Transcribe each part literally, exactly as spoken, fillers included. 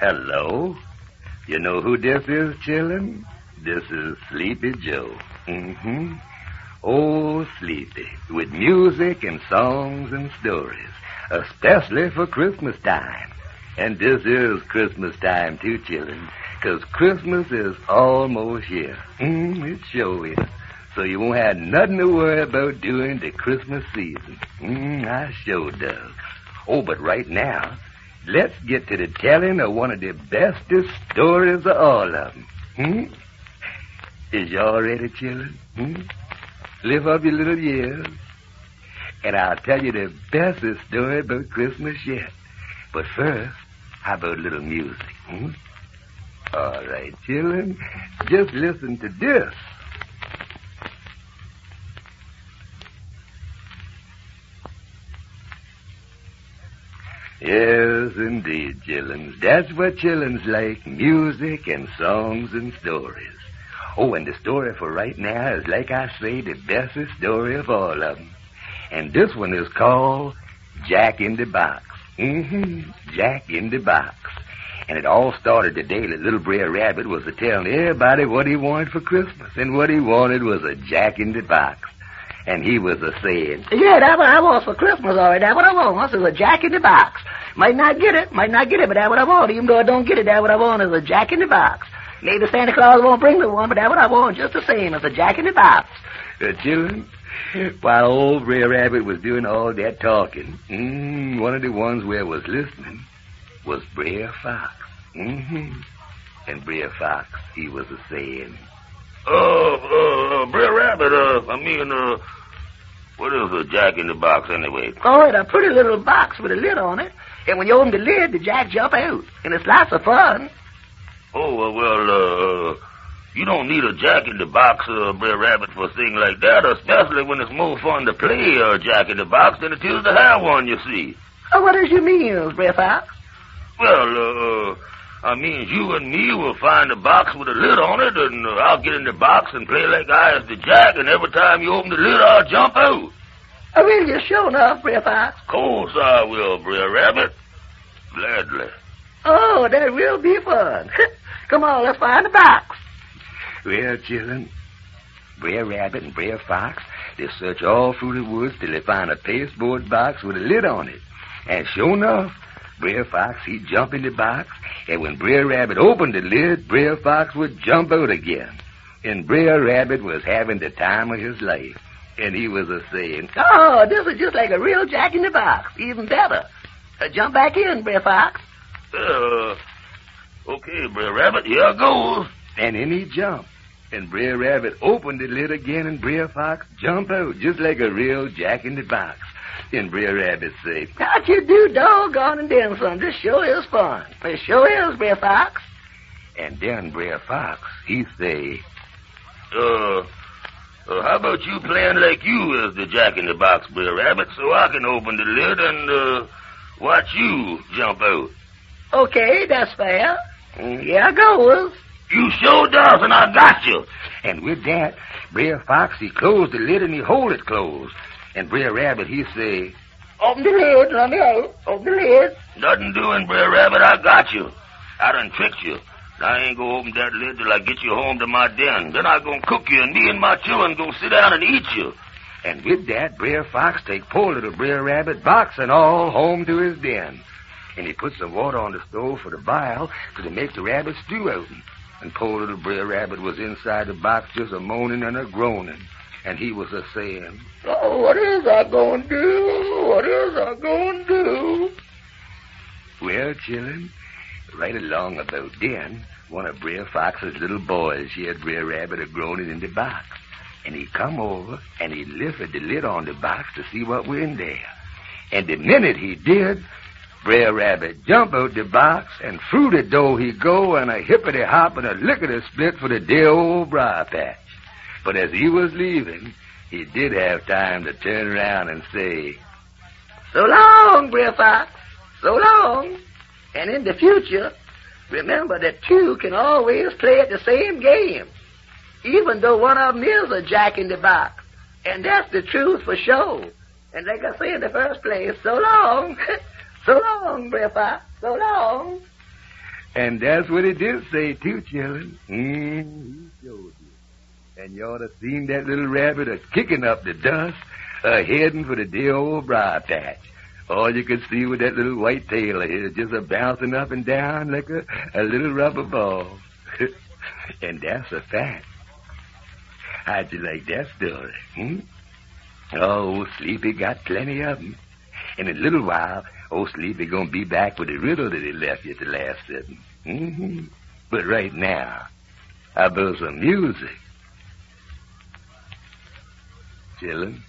Hello. You know who this is, chillin'? This is Sleepy Joe. Mm-hmm. Oh, Sleepy, with music and songs and stories, especially for Christmas time. And this is Christmas time, too, chillin', because Christmas is almost here. Mm, it sure is. So you won't have nothing to worry about during the Christmas season. Mm, I sure does. Oh, but right now, let's get to the telling of one of the bestest stories of all of them. Hmm? Is y'all ready, children? Hmm? Live up your little years. And I'll tell you the bestest story about Christmas yet. But first, how about a little music? Hmm? All right, children, just listen to this. Yes, indeed, chillins. That's what chillins like, music and songs and stories. Oh, and the story for right now is, like I say, the bestest story of all of them. And this one is called Jack in the Box. Mm-hmm, Jack in the Box. And it all started the day that Little Brer Rabbit was a telling everybody what he wanted for Christmas. And what he wanted was a Jack in the Box. And he was a saying, yeah, that's what I want for Christmas, all right. That's what I want. It's a Jack in the Box. Might not get it, might not get it, but that's what I want. Even though I don't get it, that's what I want is a Jack in the Box. Maybe Santa Claus won't bring me one, but that's what I want just the same as a Jack in the Box. Uh, children, while old Brer Rabbit was doing all that talking, mm, one of the ones where was listening was Brer Fox. Mm-hmm. And Brer Fox, he was a saying, Uh, uh, Brer Rabbit, uh, I mean, uh, what is a Jack in the Box anyway? Oh, it's a pretty little box with a lid on it. And when you open the lid, the Jack jump out. And it's lots of fun. Oh, well, well uh, you don't need a Jack in the Box, uh, Brer Rabbit, for a thing like that, especially when it's more fun to play a uh, Jack in the Box than it is to have one, you see. Oh, what does you mean, Brer Fox? Well, uh... I mean, you and me will find a box with a lid on it, and uh, I'll get in the box and play like I is the Jack, and every time you open the lid, I'll jump out. Oh, will you sure enough, Brer Fox? Of course I will, Brer Rabbit. Gladly. Oh, that will be fun. Come on, let's find the box. Well, children, Brer Rabbit and Brer Fox, they search all through the woods till they find a pasteboard box with a lid on it. And sure enough, Brer Fox, he'd jump in the box, and when Brer Rabbit opened the lid, Brer Fox would jump out again. And Brer Rabbit was having the time of his life. And he was a-saying, oh, this is just like a real Jack in the Box, even better. Uh, jump back in, Brer Fox. Uh, okay, Brer Rabbit, here I goes. And in he jumped. And Brer Rabbit opened the lid again, and Brer Fox jumped out, just like a real Jack in the Box. And Brer Rabbit say, how'd you do, doggone and then some? This sure is fun. It sure is, Brer Fox. And then Brer Fox, he say, Uh, uh, how about you playing like you as the Jack in the Box, Brer Rabbit, so I can open the lid and, uh, watch you jump out? Okay, that's fair. Here I goes. You sure does, and I got you. And with that, Brer Fox, he closed the lid and he hold it closed. And Brer Rabbit, he say, open the lid, let me out. Open the lid. Nothing doing, Brer Rabbit, I got you. I done tricked you. I ain't gonna open that lid till I get you home to my den. Then I gonna cook you, and me and my children gonna sit down and eat you. And with that, Brer Fox take hold of the Brer Rabbit box and all home to his den. And he put some water on the stove for the bile to make the rabbit stew out. And poor little Brer Rabbit was inside the box just a-moaning and a-groaning. And he was a-saying, oh, what is I gonna do? What is I gonna do? Well, children, right along about then, one of Brer Fox's little boys heard Brer Rabbit a-groaning in the box. And he come over, and he lifted the lid on the box to see what was in there. And the minute he did, Brer Rabbit jump out the box, and through the door he go, and a hippity-hop and a lickety-split for the dear old briar patch. But as he was leaving, he did have time to turn around and say, so long, Brer Fox, so long. And in the future, remember that two can always play at the same game, even though one of them is a Jack in the Box. And that's the truth for sure. And like I say in the first place, so long. So long, Brer Fox, so long. And that's what he did say, too, children. Mm, he showed you. And you ought to seen that little rabbit a kicking up the dust, a heading for the dear old briar patch. All you could see was that little white tail of his just a bouncing up and down like a, a little rubber ball. And that's a fact. How'd you like that story? Hmm? Oh, Sleepy got plenty of them. In a little while, old Sleepy gonna be back with the riddle that he left you at the last sitting. Mm-hmm. But right now, how about some music? Chillin'?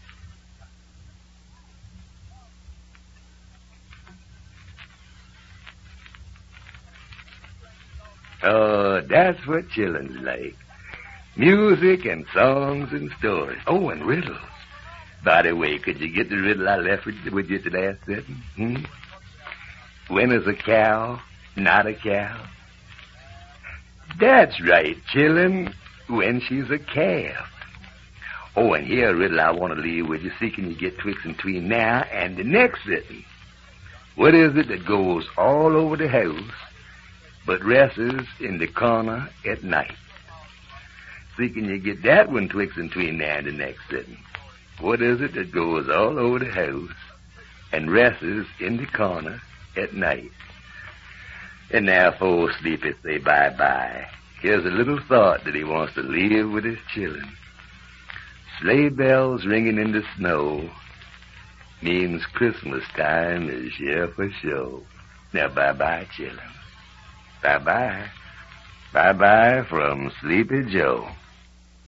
Oh, that's what chillin's like. Music and songs and stories. Oh, and riddles. By the way, could you get the riddle I left with, with you at the last sitting? Hmm? When is a cow not a cow? That's right, chillin'. When she's a calf. Oh, and here a riddle I want to leave with you. See, can you get twixt and between now and the next sitting? What is it that goes all over the house but rests in the corner at night? See, can you get that one twixt and between now and the next sitting? What is it that goes all over the house and rests in the corner at night? And now, for old Sleepy say bye-bye, here's a little thought that he wants to leave with his children. Sleigh bells ringing in the snow means Christmas time is here for sure. Now, bye-bye, children. Bye-bye. Bye-bye from Sleepy Joe.